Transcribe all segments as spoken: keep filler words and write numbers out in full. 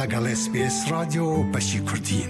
لەگەڵ اس بی اس رادیۆ بەشی کوردین.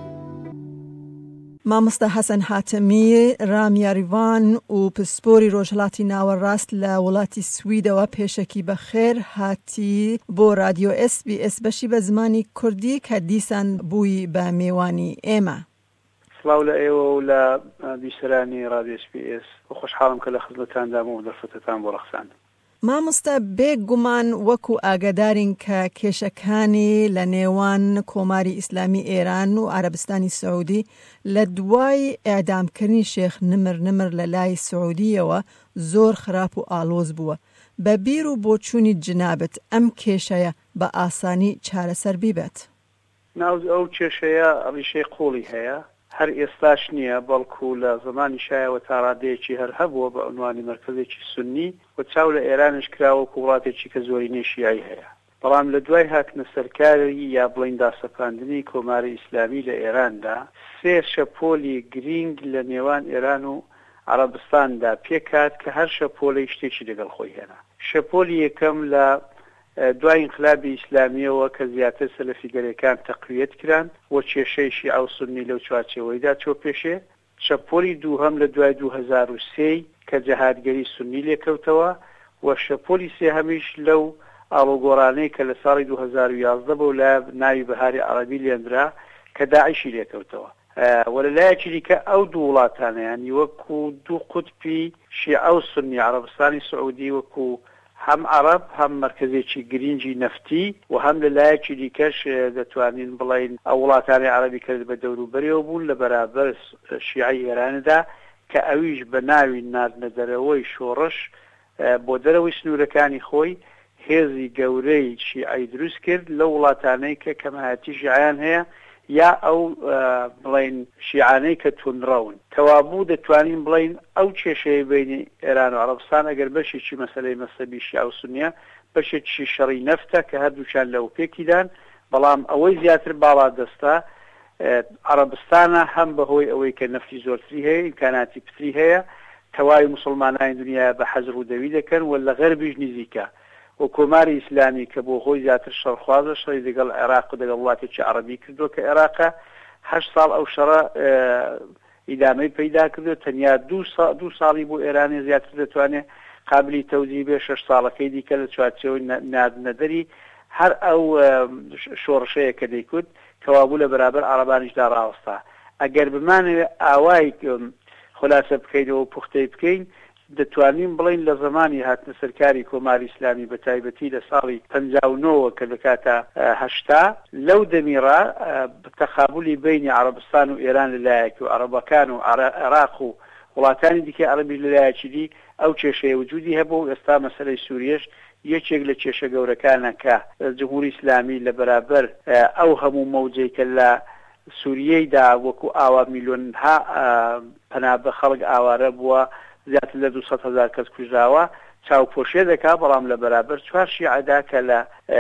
مامۆستا حەسەن حاتەمی رامیاریوان و پسپۆری ڕۆژهەڵاتی ناوەڕاست لە وڵاتی سویدەوە پێشەکی بەخێر هاتی بۆ رادیۆ اس بی اس بەشی بە زمانی کوردی کە دیسان بووی بە میوانی ئێمە. سڵاو لە ئێوە و لە بیسەرانی رادیۆ اس بی اس و خۆشحاڵم کە لە خزمەتاندام و دەرفەتتان بۆ ڕەخساندم. مامۆستا بێگومان وەکو ئاگادارین کە کێشەکانی لە نێوان کۆماری ئیسلامی ئێران و عەرەبستانی سعودی لە دوای ئێعدامکردنی شێخ نمر نمر لە لای سعودیەوە زۆر خراپ و ئالۆز بووە. بە بیر و بۆچوونی جنابەت ئەم کێشەیە بە ئاسانی چارەسەر بیبێت؟ ناو ئەو کێشەیە ڕیشەی قوڵی هەیە، هەر ئێستاش نییە، بەڵکو لە زمانی شایەوە تا ڕادەیەکی هەر هەبووە بە عنوانی مەرکەزێکی سونی و چاو لە ئێرانش کراوە و وڵاتێکی کە زۆرینەی شیعی هەیە. بەڵام لە دوای هاتنە سەرکاری یا بڵین داسەپاندنی کۆماری ئیسلامی لە ئێراندا سێ شەپۆلی گرنگ لە نێوان ئێران و عەرەبستاندا پێکات کە هەر شەپۆلەی شتێکی لەگەڵ خۆی هێنا. شەپۆلی یەکەم لە دوای ئینقلابی ئیسلامیەوە کە زیاتر سەلەفیگەرەکان تەقویەت کران و کێشەی شیعە و سونی لەو چوارچێوەیدا چۆ پێشێ. شەپۆلی دووهەم لە دوای دوو هەزار و سێ کە جەهادگەری سونی لێکەوتەوە و شەپۆلی سێهەمیش لەو ئاڵوگۆڕانەی کە لە ساڵی دوو هەزار و یازدە بە لە ناوی بەهاری عەرەبی لێنرا کە داعیشی لێکەوتەوە. وەلایەکی دیکە ئەو دوو وڵاتانەیان وەکو دوو قوتبی شیعە و سونی عەرەبستانی سعودی وەکو هەم عەرەب هەم مرکزێکی گرنگی نەفتی و هەم لەلایەکی دیکەش دەتوانین بڵین ئەو وڵاتانی عەرەبی کرد بە دەوروبەریەوە بوون لە بەرابەر شیعەی ئێراندا کە ئەویش بە ناوی ناردنەدەرەوەی شۆڕش بۆ دەرەوەی سنوورەکانی خۆی هێزی گەورەی شیعەی دروست کرد لە وڵاتانەی کە کەمایەتی شیعەیان هەیە یا ئەو بڵین شیعانەی کە تونڕەون. کەوابوو دەتوانین بڵین ئەو کێشەیە بینی ئێران و عەرەبستان ئەگەر بەشێکی مەسەلەی مەسەبی شیعە و سونیە بەشێکی شەڕی نەفتە کە هەردووچان لەو پێکیدان، بەڵام ئەوەی زیاتر باڵا دەستا عەرەبستانە هەم بەهۆی ئەوەی کە نەفتی زۆرتری هەیە، ئیمکاناتی پتری هەیە، تەواوی موسڵمانانی دنیا بە حەزر و دەوی دەکەن و لە غەربیش نزیکە و کۆماری ئیسلامی کە بۆ خۆی زیاتر شەڕخوازە شەڕی لەگەڵ عێراق و لەگەڵ وڵاتێکی عەرەبی کردو کە عێراقە هەشت ساڵ ئەو شەڕە ئیدامەی پەیدا کردو. تەنیا دوو ساڵی بۆ ئێرانی زیاتر دەتوانێت قابلی تەوزیع بێ، شەش ساڵەکەی دیکە لە چوارچێوەی نادنەدەری هەر ئەو شۆڕشەیە کە دەیکوت کەوابوو لە بەرابەر عەرەبانیشدا ڕاوەستا. ئەگەر بمانەوێت ئاوای خولاسە بکەینەوە و پوختەی بکەین دەتوانین بڵین لە زمانی هاتنە سەرکاری کۆماری ئیسلامی بە تایبەتی لە ساڵی پەنجا و نۆ کە دەکاتە هەشتا لەو دەمیڕا تەقابولی بینی عەرەبستان و ئێران لەلایەک و عەرەبەکان و عێراق و وڵاتانی دیکە عەرەبی لەلایەکی دی ئەو کێشەیە وجودی هەبوو و ئێستا مەسەلەی سووریەش یەکێک لە کێشە گەورەکانە کە جمهوری ئیسلامی لە بەرابەر ئەو هەموو مەوجەی کە لە سووریەیدا وەکو ئاوا میلیۆنها پەنابە خەڵک ئاوارە بووە، زیاتر لە دووسەد هەزار کەس کوژراوە، چاوپۆشیە دەکا، بەڵام لە بەرابەر چوار شیعەدا کە لە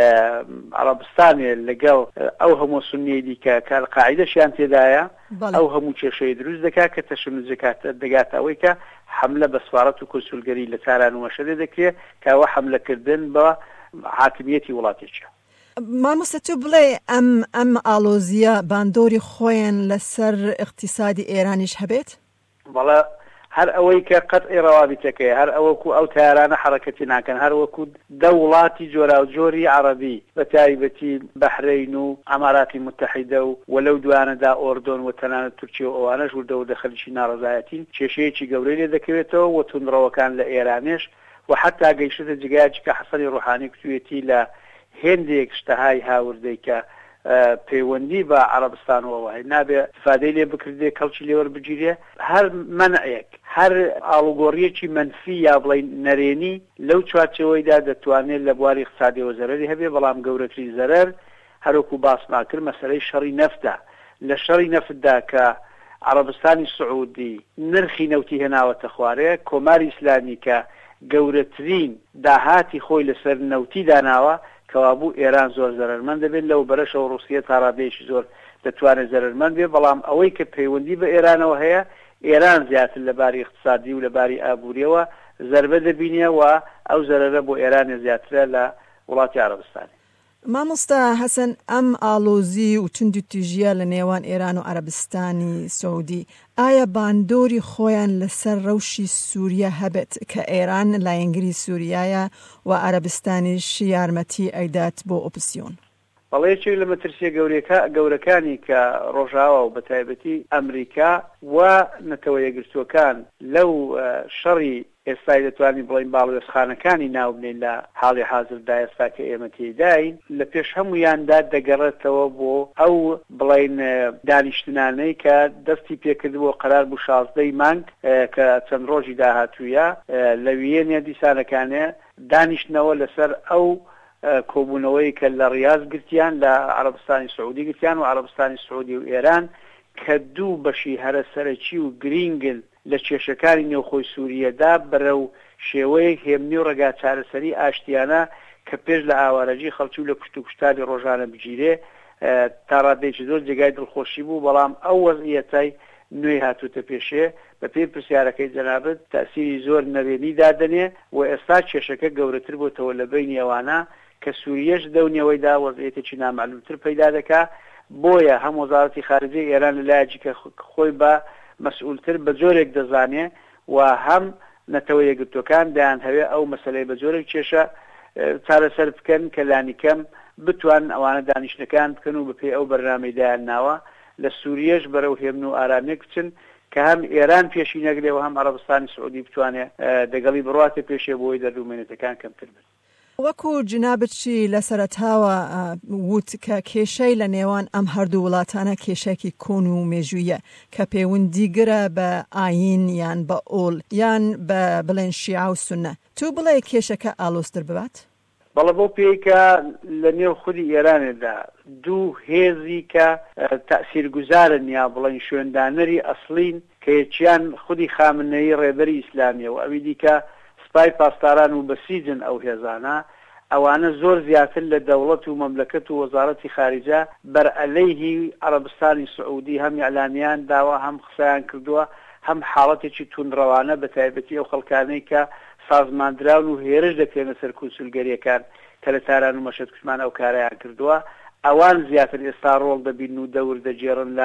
عەرەبستانێ لەگەڵ ئەو هەموو سونیەی دیکە کە قاعیدەشیان تێدایە ئەو هەموو کێشەی دروست دەکات کە تەشەنوج دەگاتە ئەوەی کە حملە بە سوارەت و کۆنسولگەری لە تاران و مەشەدە دەکرێت کە ئەوە حملەکردن بە حاکمیەتی وڵاتێکە. مامۆستا تو بڵێ ئەم ئەم ئالۆزیە باندۆری خۆیان لەسەر اقتصادی ئێرانیش هەبێت؟ بەڵێ هەر ئەوەی کە قەتعی ڕەوابیتەکەی، هەر ئەوەکو ئەو تارانە حرەکەتی ناکەن، هەر وەکو دەوڵاتی جۆرا و جۆری عەرەبی بە تایبەتی بەحرەین و ئەماراتی متحیدە و وەلەو دوانەدا ئۆردۆن و تەنانەت تورکیە و ئەوانەش و دەوردە خەلیجی ناڕەزایەتین کێشەیەکی گەورەی لێ دەکەوێتەوە و توندڕەوەکان لە ئێرانێش و حتا گەیشتە جگایەکی کە حەسەنی ڕوحانی کتوێتی لە هێندێک شتەهای هاوردەی کە پەیوەندی بە عەرەبستانەوە هەیە نابێ استفادەی لێ بکردێ کەڵکی لێوەربگیرێ، هەر مەنعێک هەر ئاڵوگۆڕیەکی مەنفی یا بڵین نەرێنی لەو چوارچێوەیدا دەتوانێت لە بواری اقتصادیەوە زەرەری هەبێ، بەڵام گەورەترین زەرەر هەروەکو باسمان کرد مەسەلەی شەڕی نەفتە. لە شەڕی نەفتدا کە عەرەبستانی سعودی نرخی نەوتی هێناوەتە خوارەیە، کۆماری ئیسلامی کە گەورەترین داهاتی خۆی لەسەر نەوتی داناوە کەوابوو ئێران زۆر زەرەرمەند دەبێت، لەو بەرەشەوە ڕووسیە تا ڕادەیەکی زۆر دەتوانێت زەرەرمەند بێ، بەڵام ئەوەی کە پەیوەندی بە ئێرانەوە هەیە ئێران زیاتر لە باری اقتصادی و لە باری ئابووریەوە زەربە دەبینێ و ئەو زەرەرە بۆ ئێران زیاترە لە وڵاتی عەرەبستانی. مامۆستا حەسەن ئەم ئاڵۆزی و تند و تیژیە لە نێوان ئێران و عەرەبستانی سەعودی ئایا باندۆری خۆیان لەسەر ڕەوشی سووریا هەبێت کە ئێران لایەنگری سووریایە و عەرەبستانیش یارمەتی ئەیدات بۆ ئۆپسیۆن؟ بەڵێ چێک لە مەترسیە گەورەکانی کە ڕۆژاوە و بە تایبەتی ئەمریکا و نەتەوە یەکگرتووەکان لەو شەڕی ئێستای دەتوانین بڵین باڵوێزخانەکانی ناو بنین لە حاڵی حازردا ئێستا کە ئێمە تێداین لە پێش هەمویاندا دەگەڕێتەوە بۆ ئەو بڵین دانیشتنانەی کە دەستی پێکردبووە قەرار بوو شازدەی مانگ کە چەند ڕۆژی داهاتوویە لە وێنێ دیسانەکانێ دانیشتنەوە لەسەر ئەو کۆبوونەوەی کە لە ڕیاض گرتیان لە عەرەبستانی سعودی گرتیان و عەرەبستانی سعودی و ئێران کە دوو بەشی هەرە سەرەکی و گرینگن لە کێشەکانی نێوخۆی سووریەدا بەرەو شێوەیەک هێمنی و ڕێگا چارەسەری ئاشتیانە کە پێش لە ئاوارەجی خەڵکی و لە کوشت و کوشتاری ڕۆژانە بگیرێ تا ڕادێکی زۆر جێگای دڵخۆشی بوو، بەڵام ئەو وەزعیەتەی نوێی هاتووتە پێشێ بە پێی پرسیارەکەی جەنابەت تەئسیری زۆر نەرێنی دادەنێ و ئێستا کێشەکە گەورەتر بۆتەوە لە بینی ئەوانە کە سووریەش دەونیەوەیدا وەزعیەتێکی نامەعلومتر پەیدا دەکا. بۆیە هەم وەزارەتی خارجەی ئێران لەلایەکی کە خۆی بە مەسئولتر بە جۆرێک دەزانێ و هەم نەتەوە یەکگرتووەکان دەیان هەوێ ئەو مەسەلەی بە جۆرێک کێشە چارەسەر بکەن کە لانیکەم بتوان ئەوانە دانیشتەکان بکەن و بەپێی ئەو بەرنامەی دایان ناوە لە سووریەش بەرەو هێمن و ئارامێک بچن کە هەم ئێران پێشی نەگرێ و هەم عەرەبستانی سعودی بتوانێت دەگەڵی بڕاتە پێشێ بۆی دەردومێنێتەکان کەمتر بن. وەکو جنابەتشی لە سەرەتاوە وت کە کێشەی لە نێوان ئەم هەردوو وڵاتانە کێشێکی کۆن و مێژوویە کە پەیوەندیگرە بە ئاین یان بە ئۆڵ یان بە بڵێن شیعە و سوننە. تو بڵێ کێشەکە ئالۆزتر ببات؟ بەڵە بۆ پێیکە لە نێو خودی ئێرانێدا دوو هێزی کە تەئسیرگوزارن یا بڵێن شوێندانەری ئەسڵین کە یەکیان خودی خامنەیی ڕێبەری ئیسلامیە و ئەوی دیکە سپای پاسداران و بەسیجن ئەو هێزانە ئەوانە زۆر زیاتر لە دەوڵەت و مەملەکەت و وەزارەتی خارجە بەرئەلەیهی عەرەبستانی سعودی هەم ئیعلامیان داوە هەم قسەیان کردووە هەم حاڵەتێکی توندڕەوانە بە تایبەتی ئەو خەڵکانەی کە سازماندراون و هێرش دەکرێنە سەر کونسولگەریەکان کە لە تاران و مەشەد کوشمان ئەو کارەیان کردووە ئەوان زیاتر ئێستا ڕۆڵ دەبین و دەور دەجێڕن لە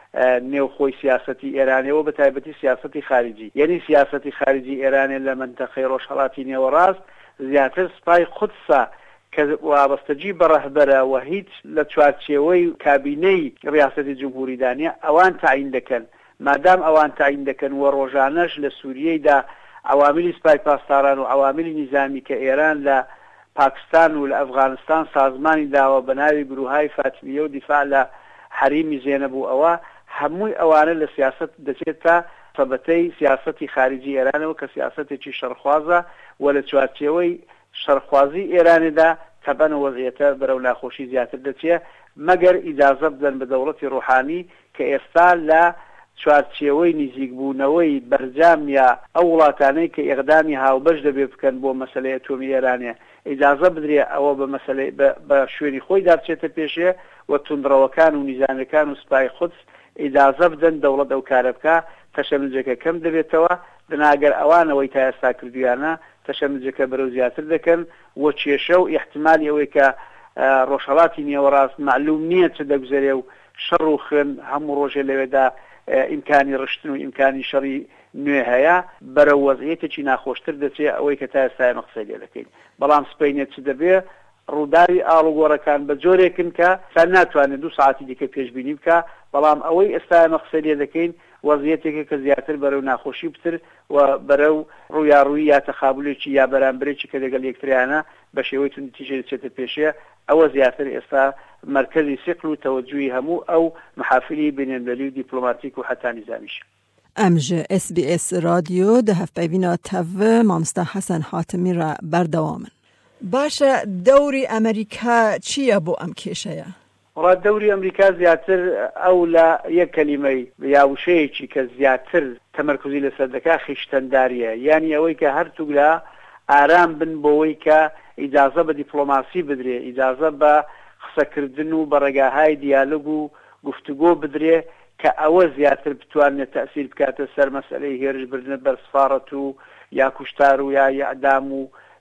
نێوخۆی سیاسەتی ئێرانەوە بە تایبەتی سیاسەتی خارجی، یعنی سیاسەتی خارجی ئێرانێ لە منتەقەی ڕۆژهەڵاتی نێوەڕاست زیاتر سپای قودسە کە وابەستەجی بە ڕەهبەرە و هیچ لە چوارچێوەی کابینەی ڕیاسەتی جمهوری دانیە ئەوان تعیین دەکەن. مادام ئەوان تعیین دەکەن و ڕۆژانەش لە سووریەیدا عواملی سپای پاسداران و عواملی نیزامی کە ئێران لە پاکستان و لە ئەفغانستان سازمانی داوە بە ناوی گروههای فاتمیە و دیفاع لە حەریمی زێنەبوو ئەوە هەمووی ئەوانە لە سیاست دەچێت تا سەبەتەی سیاسەتی خارجی ئێرانەوە کە سیاسەتێکی شەڕخوازە و لە چوارچێوەی شەڕخوازی ئێرانێدا تەبەنە وەزعیەتە بەرەو ناخۆشی زیاتر دەچێت مەگەر ئیجازە بدەن بە دەوڵەتی ڕوحانی کە ئێستا لە چوارچێوەی نزیکبوونەوەی بەرجام یا ئەو وڵاتانەی کە ئێقدامی هاوبەش دەبێ بکەن بۆ مەسەلەی ئەتۆمی ئێرانێ ئیجازە بدرێ ئەوە بە مەسەلەی بە شوێنی خۆی دابچێتە پێشێ و توندڕەوەکان و نیزانەکان و سپای قودس ئیجازە بدەن دەوڵەت ئەو کارە بکە تەشەنجەکە کەم دەبێتەوە بناگەر ئەوانەوەی تا ئێستا کردویانە تەشەنجەکە بەرەو زیاتر دەکەن و کێشە و احتیمالی ئەوەی کە ڕۆژهەڵاتی نێوەڕاست معلوم نییە چ دەگوزارێ و شەڕ و خوێن هەموو ڕۆژێ لەوێدا ئیمکانی ڕشتن و ئیمکانی شەڕی نوێ هەیە بەرە وەزعیەتێکی ناخۆشتر دەچێت ئەوەی کە تا ئێستا ئێمە قسەی لێ دەکەین. بەڵام سبەینێت چ دەبێ ڕووداوی ئاڵوگۆڕەکان بە جۆرێکن کە تا ناتوانێت دوو ساعتی دیکە پێشبینی بکە، بەڵام ئەوەی ئێستا ئێمە قسەی لێ دەکەین وەزعیەتێکە کە زیاتر بەرەو ناخۆشی بتر و بەرەو ڕوویاڕووی یا تەخابولێکی یا بەرامبرێکی کە لەگەڵ یەکتریانە بە شێوەی توندتیژە دەچێتە پێشێ ئەوە زیاتر ئێستا مرکزی سقل و تەوەجوی هەموو ئەو محافلی بینێنبەری و دیپلۆماتیک و حتا نیزامیش. ئەمژە ئس بی ئس رادیۆ دەهەفپەیبینە تەڤە مامۆستا حەسەن حاتمی را بەردەوامن. باشە دەوری ئەمریکا چییە بۆ ئەم کێشەیە؟ وڵات دەوری ئەمریکا زیاتر ئەو لە یەک کەلیمەی یاوشەیەکی کە زیاتر تەمەرکوزی لەسەر دەکا خیشتەنداریە، یانی ئەوەی کە هەرتوو لە ئارام بن بۆەوەی کە ئیجازە بە دیپلۆماسی بدرێ، ئیجازە بە قسەکردن و بە ڕێگاهای دیالۆگ و گفتوگۆ بدرێ کە ئەوە زیاتر بتوانێت تەئسیر بکاتە سەر مەسئلەی هێرشبردنە بەر سفارەت و یا کوشتار و یا ئیعدام و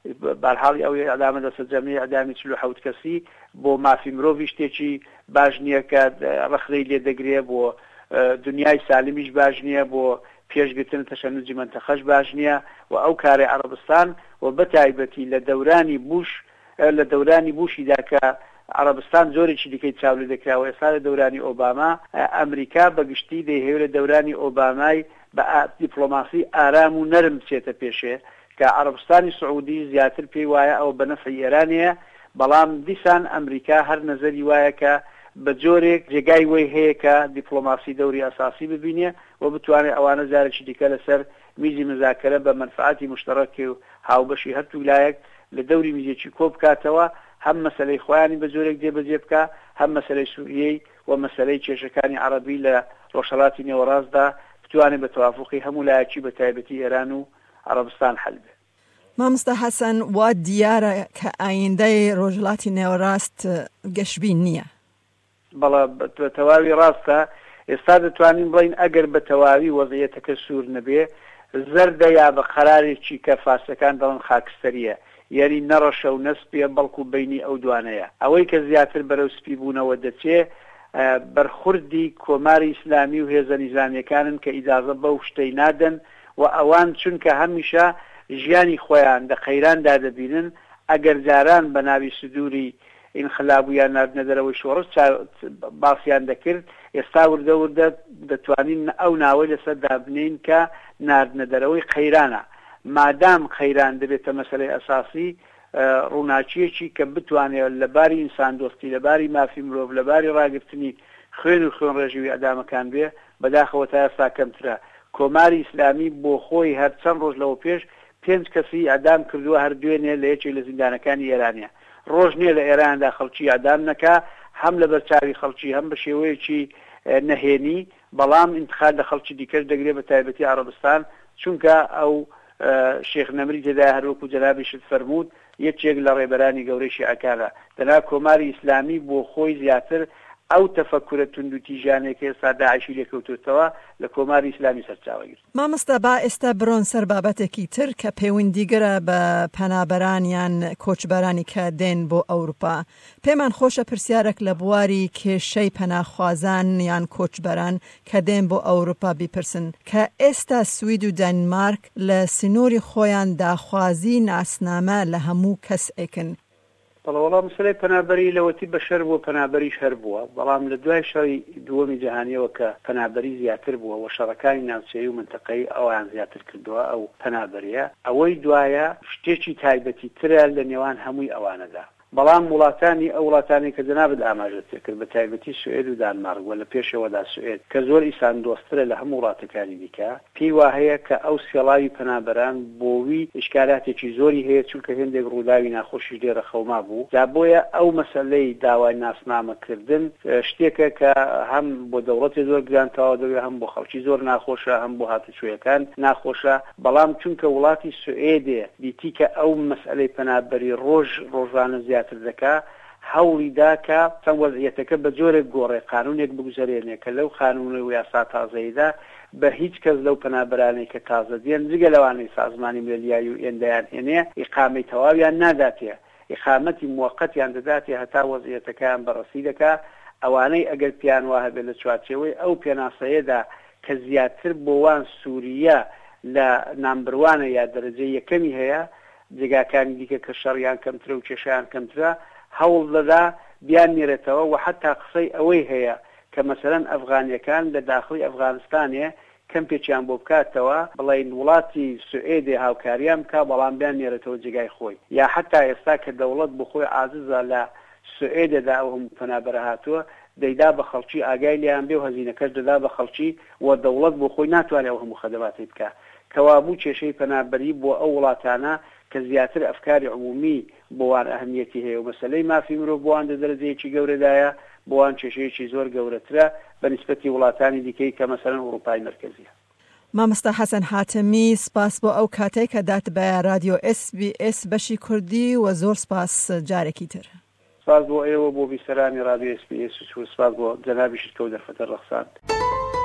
بەرحاڵی ئەوەی ئەدامە دەسە جەمعی ئەدامی چل و حەوت کەسی بۆ مافی مرۆڤی شتێکی باش نییە کە ڕخنەی لێ دەگرێ بۆ دنیای سالمیش باش نییە بۆ پێشگرتن تەشەنوجی منتەخەش باش نییە و ئەو کاری عەرەبستان و بەتایبەتی لە دەورانی بوش لە دەورانی بوشیدا کە عەرەبستان زۆرێکی دیکەی چاو لێ دەکراوە ئێستا لە دەورانی ئۆباما ئەمریکا بەگشتی دەیهێو لە دەورانی ئۆبامای بە دیپلۆماسی ئارام و نەرم بچێتە پێشێ کە عەرەبستانی سعودی زیاتر پێی وایە ئەو بە نەفعی ئێرانەیە بەڵام دیسان ئەمریکا هەر نەزەری وایە کە بە جۆرێک جێگای وەی هەیە کە دیپلۆماسی دەوری ئەساسی ببینێ و بتوانێت ئەوانە جارێکی دیکە لەسەر میزی مزاکرە بە منفعەتی مشتەرەکی و هاوبەشی هەردوو لایەک لە دەوری میزێکی کۆ بکاتەوە هەم مەسەلەی خۆیانی بە جۆرێک دێبەجێ بکە هەم مەسەلەی سووریەی و مەسەلەی کێشەکانی عەرەبی لە ڕۆژهەڵاتی نێوەڕاستدا بتوانێت بە تەوافقی هەموو لایەکی بە تایبەتی ئێران و عەرەبستان حەل بێت. مامۆستا حەسەن وا دیارە کە ئایندەی ڕۆژهەڵاتی نێوەڕاست گەشتبین نییە. بەڵام بە تەواوی ڕاستە ئێستا دەتوانین بڵین ئەگەر بە تەواوی وەزعیەتەکە سوور نەبێ زەردە یا بە قەرارێکی کە فارسەکان دەڵێن خاکستەریە یعنی نەڕەشە و نەسپیە بەڵکو بینی ئەو دوانەیە ئەوەی کە زیاتر بەرەو سپی بوونەوە دەچێ بەرخوردی کۆماری ئیسلامی و هێزە نیزامیەکانن کە ئیجازە بەو شتەی نادەن و ئەوان چونکە هەمیشە ژیانی خۆیان لە قەیراندا دەبینن ئەگەر جاران بە ناوی سدووری ئینخلابویان ناردنەدەرەوەی شۆڕش باسییان دەکرد ئێستا وردە وردە دەتوانین ئەو ناوەی لەسەر دابنین کە ناردنەدەرەوەی قەیرانە مادام قەیران دەبێتە مەسەلەی ئەساسی ڕووناچیەکی کە بتوانێت لەباری ئینسان دۆستی لەباری مافی مرۆڤ لەباری ڕاگررتنی خوێن و خوێن ڕێژوی ئەدامەکان بێ بەداخەوە تا ئێستا کەمترە کۆماری ئیسلامی بۆ خۆی هەر چەند ڕۆژ لەوە پێش پێنج کەسی ئەدام کردووە هەر دوێنێ لە یەکێک لە زیندانەکانی ئێرانیە ڕۆژ نییە لە ئێراندا خەڵکی ئەدام نەکا هەم لە بەرچاوی خەڵکی هەم بە شێوەیەکی نەهێنی بەڵام ئینتخاب لە خەڵکی دیکەش دەگرێت بە تایبەتی عەرەبستان چونکە ئەو شێخ نەمری تێدا هەروەکو جەنابیشت فەرموود یەکێک لە ڕێبەرانی گەورەی شیعەکانە دەنا کۆماری ئیسلامی بۆ خۆی زیاتر ئەو تەفەکورە تونند و تیژانێک ئێستا داعشی لێکەوتوتەوە لە کۆماری ئیسلامی سەرچاوەگرت. مامۆستا با ئێستا بڕۆن سەر بابەتێکی تر کە پەیوەندیگەرە بە پەنابەرانیان کۆچبەرانی کە دێن بۆ ئەوروپا. پێمان خۆشە پرسیارێک لە بواری کێشەی پەناخوازان یان کۆچبەران کە دێن بۆ ئەوروپا بیپرسن کە ئێستا سوید و دەنمارک لە سنووری خۆیان داخوازی ناسنامە لە هەموو کەس ئەکن. بەڵام مەسەلەی پەنابەری لەوەتی بەشەر بووە پەنابەریش هەر بووە بەڵام لە دوای شەڕی دووەمی جیهانیەوە کە پەنابەری زیاتر بووە و شەڕەکانی ناوچەیی و منتەقەی ئەویان زیاتر کردووە ئەو پەنابەریە ئەوەی دوایە شتێکی تایبەتی ترە لە نێوان هەمووی ئەوانەدا بەڵام وڵاتانی ئەو وڵاتانی کە جەنابەت ئاماژە کرد بە تایبەتی سوئێد و دانمارک وە لە پێشەوەدا سوئێد کە زۆر ئیسان دۆسترە لە هەموو وڵاتەکانی دیکە پێی وایە کە ئەو سێڵاوی پەنابەران بۆوی ئیشکالاتێکی زۆری هەیە چونکە هێندێک ڕووداوی ناخۆشی لێرە خەوما بوو جا بۆیە ئەو مەسەلەی داوای ناسنامەکردن شتێکە کە هەم بۆ دەوڵەتی زۆر گرانتەواو دەوێت هەم بۆ خەڵکی زۆر ناخۆشە هەم بۆ هاتوچۆیەکان ناخۆشە بەڵام چونکە وڵاتی سوئێدێ دیتی کە ئەو مەسئلەی پەنابەری ڕۆژ ڕۆژانە زیاتر دەکا هەوڵی داکە چەند وەزعیەتەکە بە جۆرێک گۆڕێ قانونێک بگوزارێنێ کە لەو قانون و یاسا تازەیدا بە هیچ کەس لەو پەنابەرانەی کە تازە دێن جگە لەوانەی سازمانی ملیایی و ئێندەیان هێنێ ئیقامەی تەواویان ناداتێ ئیقامەتی موقەتیان دەداتێ هەتا وەزعیەتەکەیان بەڕەسی دەکا ئەوانەی ئەگەر پیان وا هەبێت لە چوارچێوەی ئەو پێناسەیەدا کە زیاتر بۆ وان سووریە لە نامبروانە یا دەرەجەی یەکەمی هەیە جێگاکانی دیکە کە شەڕیان کەمترە و کێشیان کەمترە هەوڵ دەدا بیان میرێتەوە و حتا قسەی ئەوەی هەیە کە مەسەلەن ئەفغانیەکان لە داخلی ئەفغانستانێ کەم پێچیان بۆ بکاتەوە بڵین وڵاتی سوئێدی هاوکاریان بکە بەڵام بیان میرێتەوە جێگای خۆی یا حتا ئێستا کە دەوڵەت بۆ خۆی عاجزە لە سوئێدەدا ئەو هەموو پەنابەرە هاتووە دەیدا بە خەڵکی ئاگای لیان بێ و هەزینەکەش دەدا بە خەڵکی و دەوڵەت بۆ خۆی ناتوانێت ئەو هەموو خەدەماتی بکە کەوابوو کێشەی پەنابەری بۆ ئەو وڵاتانە کە زیاتر ئەفکاری عمومی بۆوان ئەهمیەتی هەیە و مەسەلەی مافی مرۆڤ بۆوان دەرەجەیەکی گەورەدایە بۆوان کێشەیەکی زۆر گەورەترە بە نیسبەتی وڵاتانی دیکەی کە مەسەلەن ئەوروپای مەرکەزیە. مامۆستا حەسەن حاتمی سپاس بۆ ئەو کاتێک کە دات بە رادیۆ اس بی اس بەشی کوردی و زۆر سپاس جارێکی تر. سپاس بۆ ئێوە بۆ بیسەرانی رادیۆ اس بی اس و سپاس بۆ جەنابیشت کە و دەرفەتە ڕەخسان.